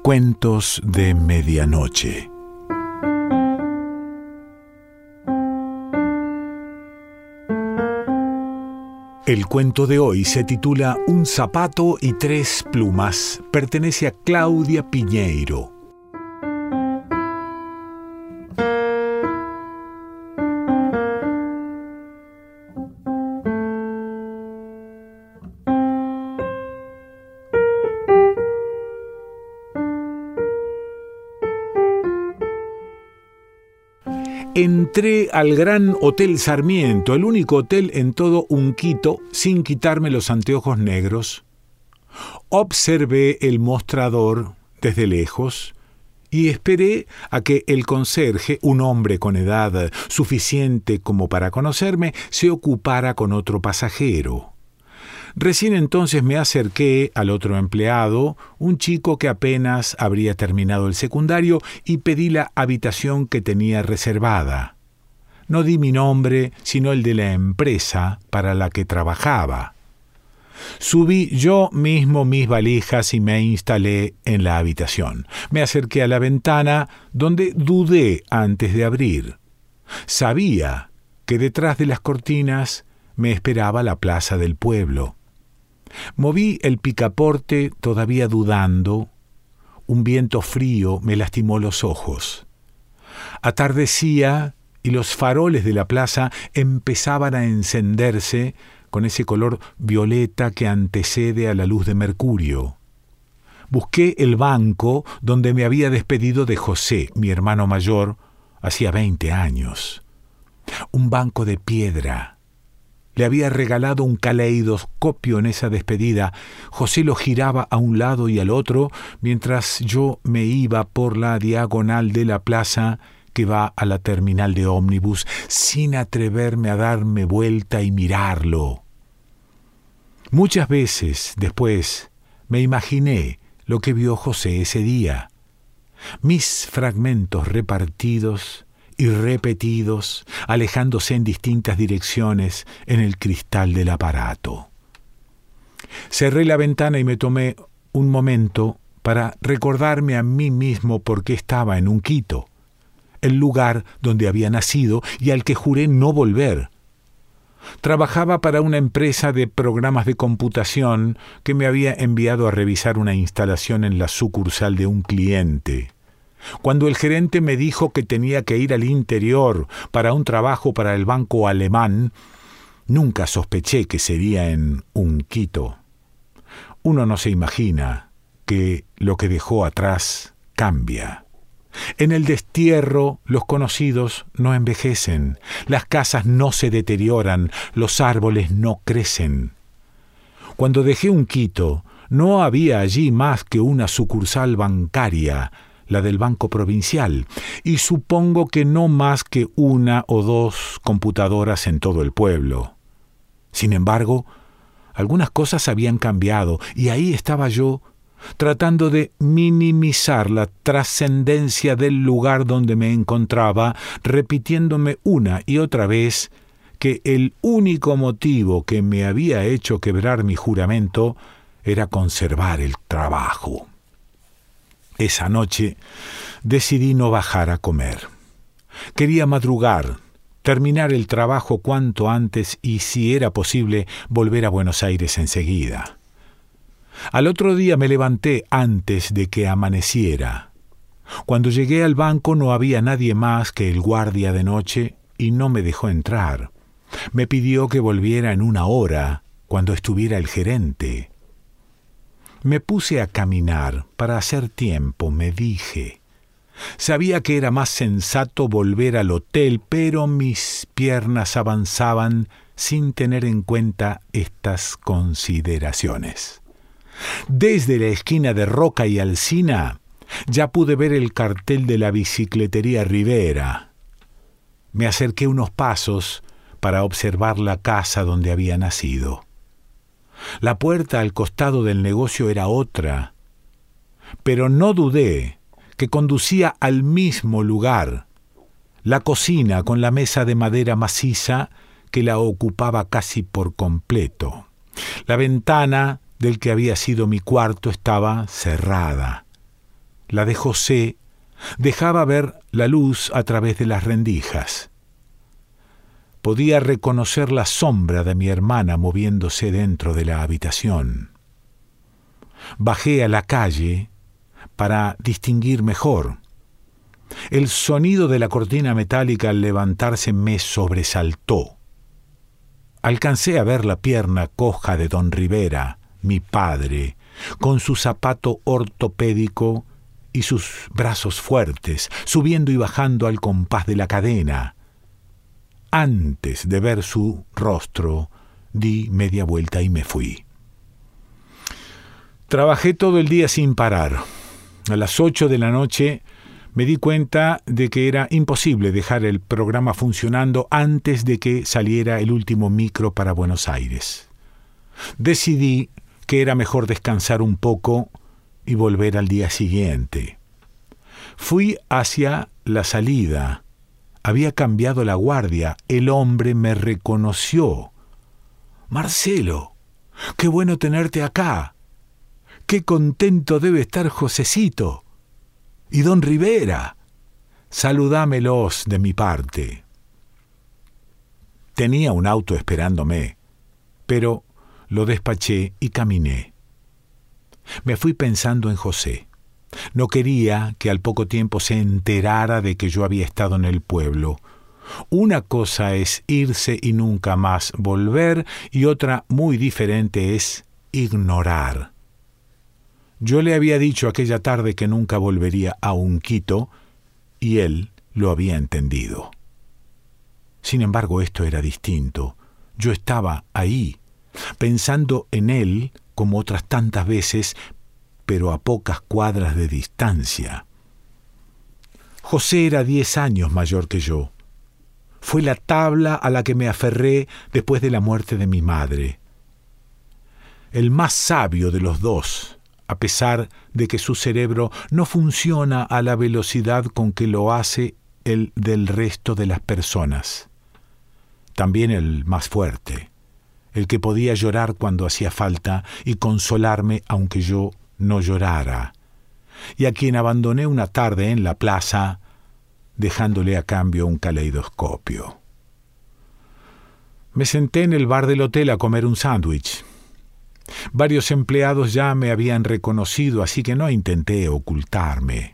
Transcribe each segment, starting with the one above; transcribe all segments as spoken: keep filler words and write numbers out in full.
Cuentos de medianoche. El cuento de hoy se titula Un zapato y tres plumas. Pertenece a Claudia Piñeiro. Entré al Gran Hotel Sarmiento, el único hotel en todo Unquito, sin quitarme los anteojos negros. Observé el mostrador desde lejos y esperé a que el conserje, un hombre con edad suficiente como para conocerme, se ocupara con otro pasajero. Recién entonces me acerqué al otro empleado, un chico que apenas habría terminado el secundario, y pedí la habitación que tenía reservada. No di mi nombre, sino el de la empresa para la que trabajaba. Subí yo mismo mis valijas y me instalé en la habitación. Me acerqué a la ventana, donde dudé antes de abrir. Sabía que detrás de las cortinas me esperaba la plaza del pueblo. Moví el picaporte todavía dudando. Un viento frío me lastimó los ojos. Atardecía y los faroles de la plaza empezaban a encenderse con ese color violeta que antecede a la luz de mercurio. Busqué el banco donde me había despedido de José, mi hermano mayor, hacía veinte años. Un banco de piedra. Le había regalado un caleidoscopio en esa despedida. José lo giraba a un lado y al otro, mientras yo me iba por la diagonal de la plaza que va a la terminal de ómnibus, sin atreverme a darme vuelta y mirarlo. Muchas veces después me imaginé lo que vio José ese día. Mis fragmentos repartidos y repetidos, alejándose en distintas direcciones en el cristal del aparato. Cerré la ventana y me tomé un momento para recordarme a mí mismo por qué estaba en Unquito, el lugar donde había nacido y al que juré no volver. Trabajaba para una empresa de programas de computación que me había enviado a revisar una instalación en la sucursal de un cliente. Cuando el gerente me dijo que tenía que ir al interior para un trabajo para el banco alemán, nunca sospeché que sería en Unquito. Uno no se imagina que lo que dejó atrás cambia. En el destierro, los conocidos no envejecen, las casas no se deterioran, los árboles no crecen. Cuando dejé Unquito, no había allí más que una sucursal bancaria, la del Banco Provincial, y supongo que no más que una o dos computadoras en todo el pueblo. Sin embargo, algunas cosas habían cambiado, y ahí estaba yo, tratando de minimizar la trascendencia del lugar donde me encontraba, repitiéndome una y otra vez que el único motivo que me había hecho quebrar mi juramento era conservar el trabajo. Esa noche decidí no bajar a comer. Quería madrugar, terminar el trabajo cuanto antes y, si era posible, volver a Buenos Aires enseguida. Al otro día me levanté antes de que amaneciera. Cuando llegué al banco no había nadie más que el guardia de noche y no me dejó entrar. Me pidió que volviera en una hora, cuando estuviera el gerente. Me puse a caminar para hacer tiempo, me dije. Sabía que era más sensato volver al hotel, pero mis piernas avanzaban sin tener en cuenta estas consideraciones. Desde la esquina de Roca y Alsina ya pude ver el cartel de la bicicletería Rivera. Me acerqué unos pasos para observar la casa donde había nacido. La puerta al costado del negocio era otra, pero no dudé que conducía al mismo lugar, la cocina con la mesa de madera maciza que la ocupaba casi por completo. La ventana del que había sido mi cuarto estaba cerrada. la de José, dejaba ver la luz a través de las rendijas. Podía reconocer la sombra de mi hermana moviéndose dentro de la habitación. Bajé a la calle para distinguir mejor. El sonido de la cortina metálica al levantarse me sobresaltó. Alcancé a ver la pierna coja de don Rivera, mi padre, con su zapato ortopédico y sus brazos fuertes, subiendo y bajando al compás de la cadena. Antes de ver su rostro, di media vuelta y me fui. Trabajé todo el día sin parar. A las ocho de la noche me di cuenta de que era imposible dejar el programa funcionando antes de que saliera el último micro para Buenos Aires. Decidí que era mejor descansar un poco y volver al día siguiente. Fui hacia la salida. Había cambiado la guardia. El hombre me reconoció. «Marcelo, qué bueno tenerte acá. Qué contento debe estar Josecito. Y don Rivera, saludámelos de mi parte». Tenía un auto esperándome, pero lo despaché y caminé. Me fui pensando en José. No quería que al poco tiempo se enterara de que yo había estado en el pueblo. Una cosa es irse y nunca más volver, y otra muy diferente es ignorar. Yo le había dicho aquella tarde que nunca volvería a Unquito, y él lo había entendido. Sin embargo, esto era distinto. Yo estaba ahí, pensando en él como otras tantas veces, pero a pocas cuadras de distancia. José era diez años mayor que yo. Fue la tabla a la que me aferré después de la muerte de mi madre. El más sabio de los dos, a pesar de que su cerebro no funciona a la velocidad con que lo hace el del resto de las personas. También el más fuerte, el que podía llorar cuando hacía falta y consolarme aunque yo no llorara, y a quien abandoné una tarde en la plaza, dejándole a cambio un caleidoscopio. Me senté en el bar del hotel a comer un sándwich. Varios empleados ya me habían reconocido, así que no intenté ocultarme.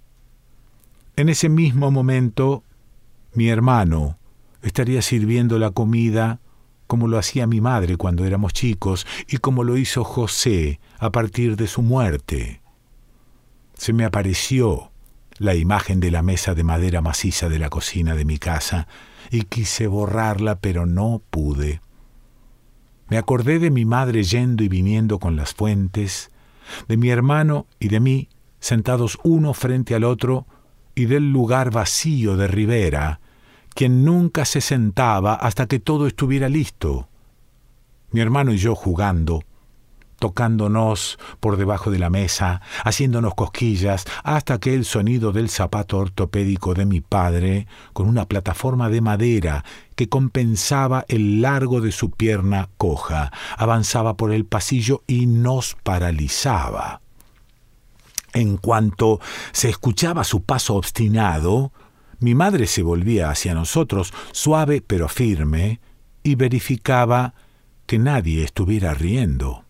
En ese mismo momento, mi hermano estaría sirviendo la comida como lo hacía mi madre cuando éramos chicos y como lo hizo José a partir de su muerte. Se me apareció la imagen de la mesa de madera maciza de la cocina de mi casa y quise borrarla, pero no pude. Me acordé de mi madre yendo y viniendo con las fuentes, de mi hermano y de mí sentados uno frente al otro, y del lugar vacío de Rivera, quien nunca se sentaba hasta que todo estuviera listo. Mi hermano y yo jugando, tocándonos por debajo de la mesa, haciéndonos cosquillas, hasta que el sonido del zapato ortopédico de mi padre, con una plataforma de madera que compensaba el largo de su pierna coja, avanzaba por el pasillo y nos paralizaba. En cuanto se escuchaba su paso obstinado, mi madre se volvía hacia nosotros, suave pero firme, y verificaba que nadie estuviera riendo.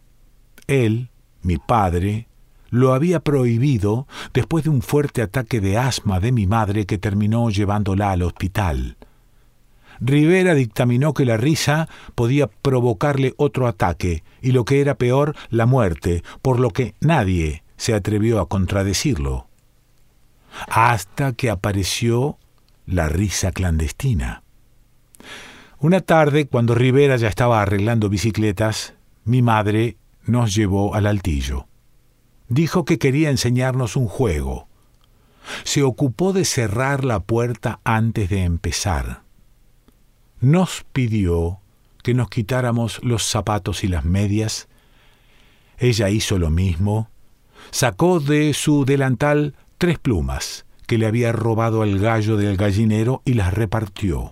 Él, mi padre, lo había prohibido después de un fuerte ataque de asma de mi madre que terminó llevándola al hospital. Rivera dictaminó que la risa podía provocarle otro ataque y, lo que era peor, la muerte, por lo que nadie se atrevió a contradecirlo. Hasta que apareció la risa clandestina. Una tarde, cuando Rivera ya estaba arreglando bicicletas, mi madre nos llevó al altillo. Dijo que quería enseñarnos un juego. Se ocupó de cerrar la puerta antes de empezar. Nos pidió que nos quitáramos los zapatos y las medias. Ella hizo lo mismo. Sacó de su delantal tres plumas que le había robado al gallo del gallinero y las repartió.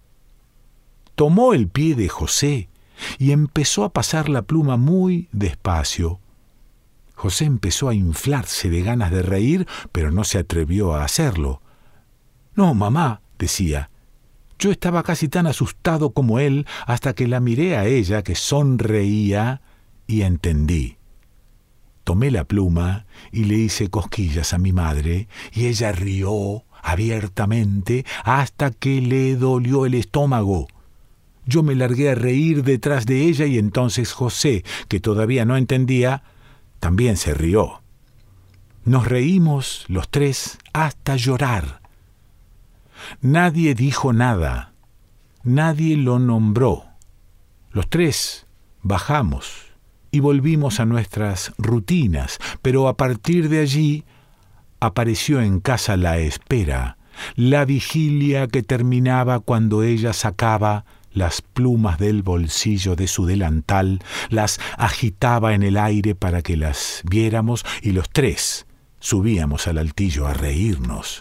Tomó el pie de José y empezó a pasar la pluma muy despacio. José empezó a inflarse de ganas de reír, pero no se atrevió a hacerlo. «No, mamá», decía. Yo estaba casi tan asustado como él hasta que la miré a ella, que sonreía, y entendí. Tomé la pluma y le hice cosquillas a mi madre, y ella rió abiertamente hasta que le dolió el estómago. Yo me largué a reír detrás de ella y entonces José, que todavía no entendía, también se rió. Nos reímos los tres hasta llorar. Nadie dijo nada, nadie lo nombró. Los tres bajamos y volvimos a nuestras rutinas, pero a partir de allí apareció en casa la espera, la vigilia que terminaba cuando ella sacaba las plumas del bolsillo de su delantal, las agitaba en el aire para que las viéramos y los tres subíamos al altillo a reírnos.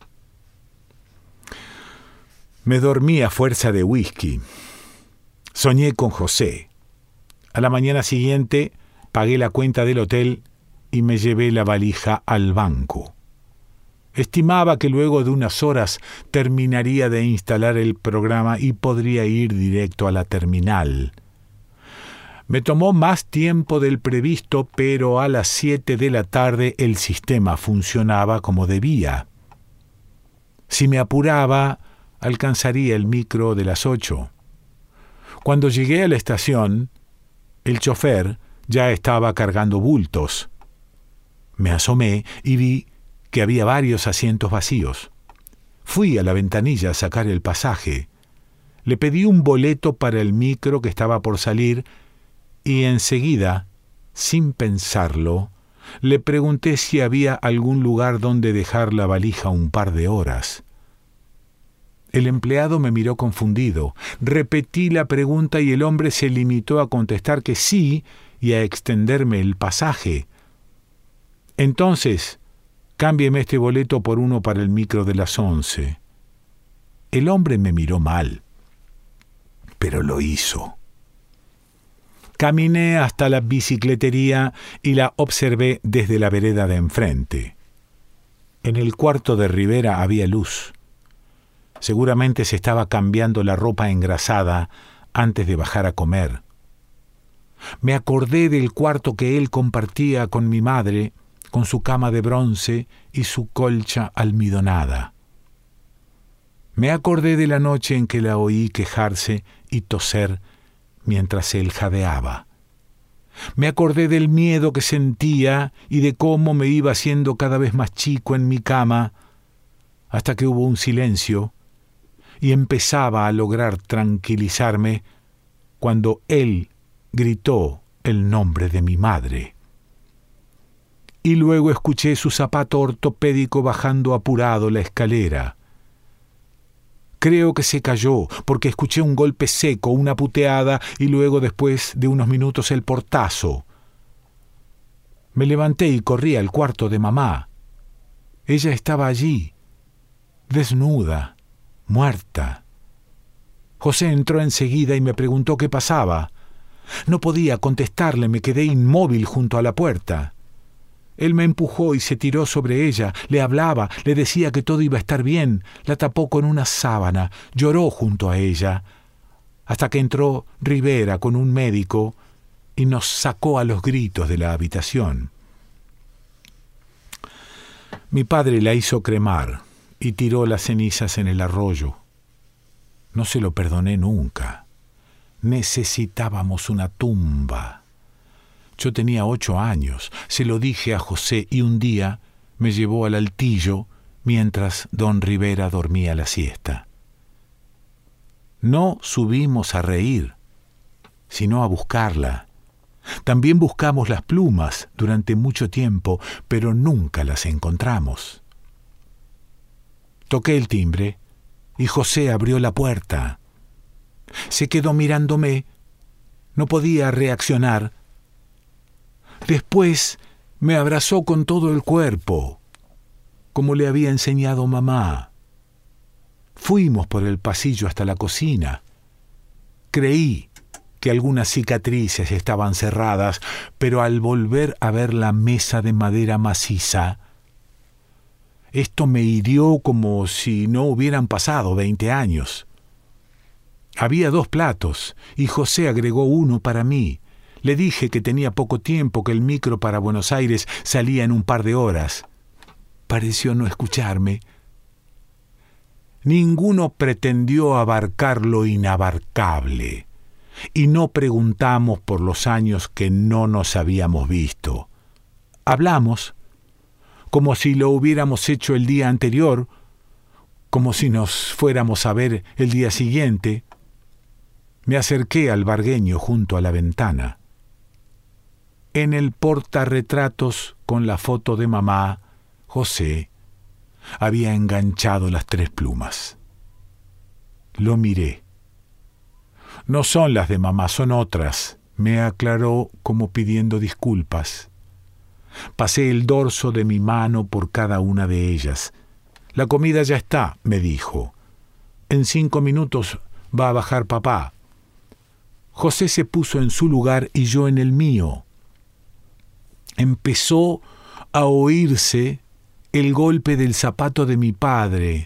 Me dormí a fuerza de whisky. Soñé con José. A la mañana siguiente pagué la cuenta del hotel y me llevé la valija al banco. Estimaba que luego de unas horas terminaría de instalar el programa y podría ir directo a la terminal. Me tomó más tiempo del previsto, pero a las siete de la tarde el sistema funcionaba como debía. Si me apuraba, alcanzaría el micro de las ocho. Cuando llegué a la estación, el chofer ya estaba cargando bultos. Me asomé y vi que había varios asientos vacíos. Fui a la ventanilla a sacar el pasaje. Le pedí un boleto para el micro que estaba por salir y enseguida, sin pensarlo, le pregunté si había algún lugar donde dejar la valija un par de horas. El empleado me miró confundido. Repetí la pregunta y el hombre se limitó a contestar que sí y a extenderme el pasaje. Entonces, cámbieme este boleto por uno para el micro de las once. El hombre me miró mal, pero lo hizo. Caminé hasta la bicicletería y la observé desde la vereda de enfrente. En el cuarto de Rivera había luz. Seguramente se estaba cambiando la ropa engrasada antes de bajar a comer. Me acordé del cuarto que él compartía con mi madre, con su cama de bronce y su colcha almidonada. Me acordé de la noche en que la oí quejarse y toser mientras él jadeaba. Me acordé del miedo que sentía y de cómo me iba haciendo cada vez más chico en mi cama, hasta que hubo un silencio y empezaba a lograr tranquilizarme cuando él gritó el nombre de mi madre. Y luego escuché su zapato ortopédico bajando apurado la escalera. Creo que se cayó, porque escuché un golpe seco, una puteada y luego, después de unos minutos, el portazo. Me levanté y corrí al cuarto de mamá. Ella estaba allí, desnuda, muerta. José entró enseguida y me preguntó qué pasaba. No podía contestarle, me quedé inmóvil junto a la puerta. Él me empujó y se tiró sobre ella, le hablaba, le decía que todo iba a estar bien, la tapó con una sábana, lloró junto a ella, hasta que entró Rivera con un médico y nos sacó a los gritos de la habitación. Mi padre la hizo cremar y tiró las cenizas en el arroyo. No se lo perdoné nunca. Necesitábamos una tumba. Yo tenía ocho años, se lo dije a José y un día me llevó al altillo mientras don Rivera dormía la siesta. No subimos a reír, sino a buscarla. También buscamos las plumas durante mucho tiempo, pero nunca las encontramos. Toqué el timbre y José abrió la puerta. Se quedó mirándome. No podía reaccionar. Después me abrazó con todo el cuerpo, como le había enseñado mamá. Fuimos por el pasillo hasta la cocina. Creí que algunas cicatrices estaban cerradas, pero al volver a ver la mesa de madera maciza, esto me hirió como si no hubieran pasado veinte años. Había dos platos, y José agregó uno para mí. Le dije que tenía poco tiempo, que el micro para Buenos Aires salía en un par de horas. Pareció no escucharme. Ninguno pretendió abarcar lo inabarcable, y no preguntamos por los años que no nos habíamos visto. Hablamos, como si lo hubiéramos hecho el día anterior, como si nos fuéramos a ver el día siguiente. Me acerqué al vargueño junto a la ventana. En el portarretratos con la foto de mamá, José había enganchado las tres plumas. Lo miré. No son las de mamá, son otras, me aclaró como pidiendo disculpas. Pasé el dorso de mi mano por cada una de ellas. La comida ya está, me dijo. En cinco minutos va a bajar papá. José se puso en su lugar y yo en el mío. Empezó a oírse el golpe del zapato de mi padre.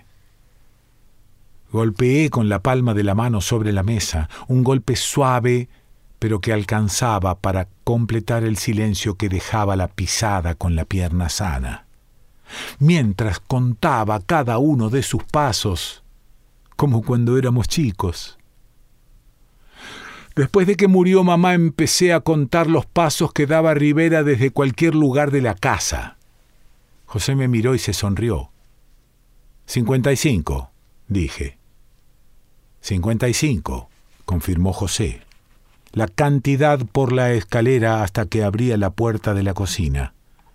Golpeé con la palma de la mano sobre la mesa, un golpe suave, pero que alcanzaba para completar el silencio que dejaba la pisada con la pierna sana. Mientras contaba cada uno de sus pasos, como cuando éramos chicos. Después de que murió mamá, empecé a contar los pasos que daba Rivera desde cualquier lugar de la casa. José me miró y se sonrió. «Cincuenta y cinco», dije. «Cincuenta y cinco», confirmó José. La cantidad por la escalera hasta que abría la puerta de la cocina.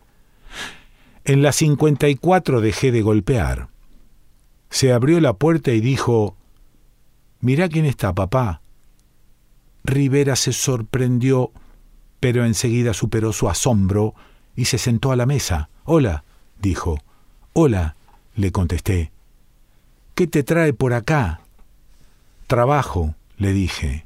En la cincuenta y cuatro dejé de golpear. Se abrió la puerta y dijo: «Mirá quién está, papá». Rivera se sorprendió, pero enseguida superó su asombro y se sentó a la mesa. «Hola», dijo. «Hola», le contesté. «¿Qué te trae por acá?» «Trabajo», le dije.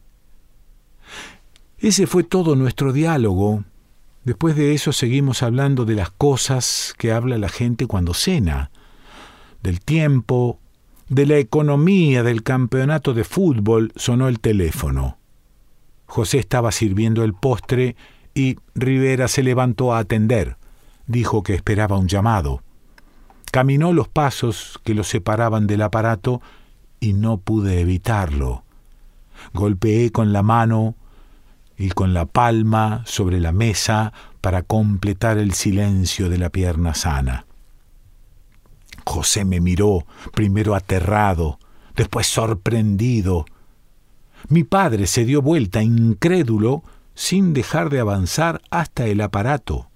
Ese fue todo nuestro diálogo. Después de eso seguimos hablando de las cosas que habla la gente cuando cena, del tiempo, de la economía, del campeonato de fútbol. Sonó el teléfono. José estaba sirviendo el postre y Rivera se levantó a atender. Dijo que esperaba un llamado. Caminó los pasos que lo separaban del aparato y no pude evitarlo. Golpeé con la mano y con la palma sobre la mesa para completar el silencio de la pierna sana. José me miró, primero aterrado, después sorprendido. Mi padre se dio vuelta, incrédulo, sin dejar de avanzar hasta el aparato.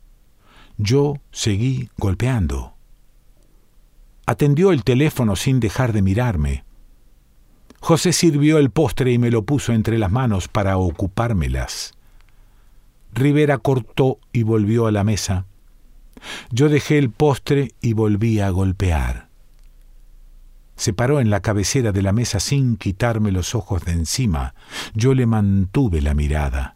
Yo seguí golpeando. Atendió el teléfono sin dejar de mirarme. José sirvió el postre y me lo puso entre las manos para ocupármelas. Rivera cortó y volvió a la mesa. Yo dejé el postre y volví a golpear. Se paró en la cabecera de la mesa sin quitarme los ojos de encima. Yo le mantuve la mirada.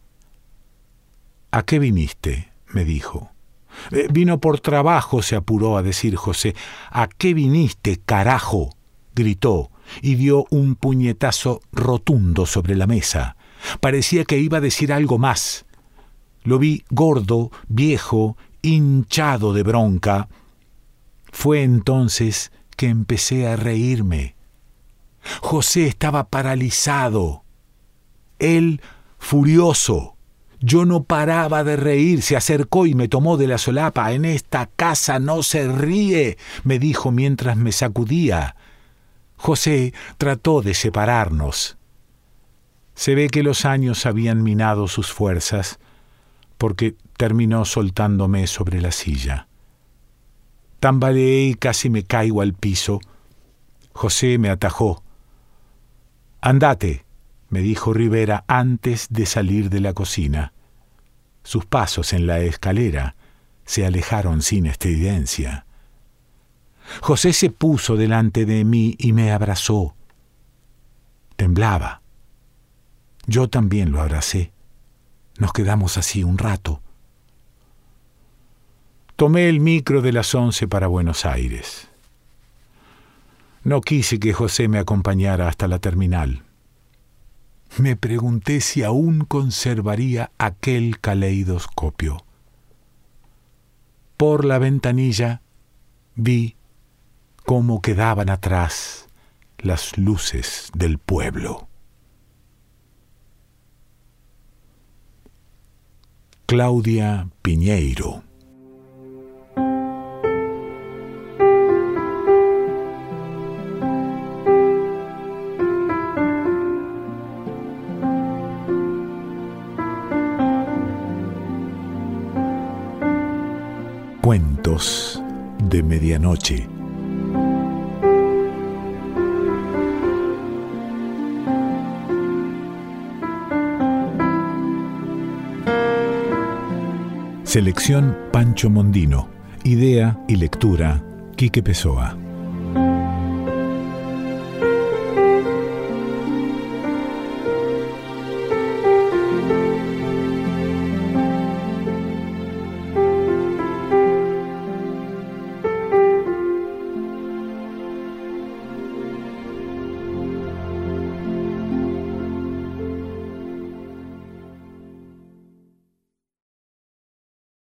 «¿A qué viniste?», me dijo. Eh, «Vino por trabajo», se apuró a decir José. «¿A qué viniste, carajo?», gritó, y dio un puñetazo rotundo sobre la mesa. Parecía que iba a decir algo más. Lo vi gordo, viejo, hinchado de bronca. Fue entonces que empecé a reírme. José estaba paralizado. Él, furioso. Yo no paraba de reír. Se acercó y me tomó de la solapa. «En esta casa no se ríe», me dijo mientras me sacudía. José trató de separarnos. Se ve que los años habían minado sus fuerzas, porque terminó soltándome sobre la silla. Tambaleé y casi me caigo al piso. José me atajó. «Andate», me dijo Rivera antes de salir de la cocina. Sus pasos en la escalera se alejaron sin estridencia. José se puso delante de mí y me abrazó. Temblaba. Yo también lo abracé. Nos quedamos así un rato. Tomé el micro de las once para Buenos Aires. No quise que José me acompañara hasta la terminal. Me pregunté si aún conservaría aquel caleidoscopio. Por la ventanilla vi cómo quedaban atrás las luces del pueblo. Claudia Piñeiro. Cuentos de medianoche. Selección Pancho Mondino. Idea y lectura Quique Pessoa.